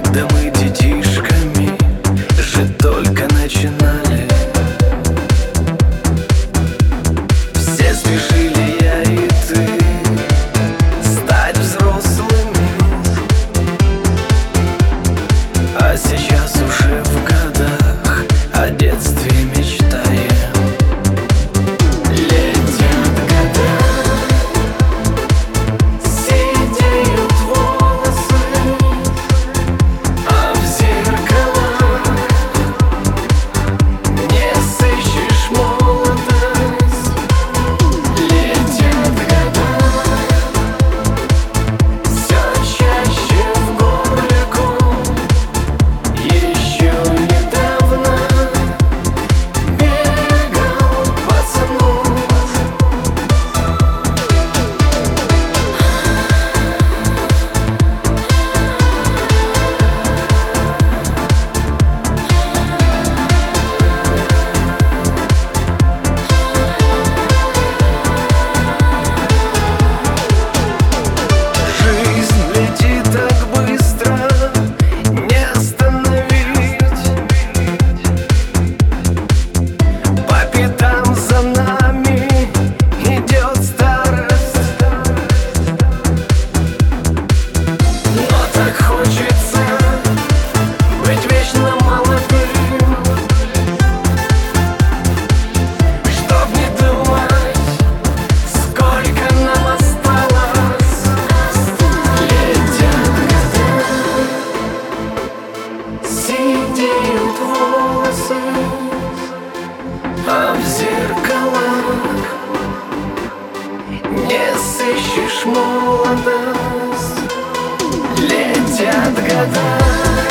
Да мы детишками жить только начинали. Все спешили, я и ты, стать взрослыми, а сейчас уже в годах о детстве мечтаем. Летят года, сидеют волосы, а в зеркалах не сыщешь молодость. Летят года, все чаще в горку. Еще недавно бегал пацанов. Жизнь летит так быстро, не остановить. По пятам за нами идет старость. Но так хочется быть вечно молодым, чтоб не думать, сколько нам осталось. Летят года, сидеют волосы, а в зеркалах не сыщешь молодость. Летят года.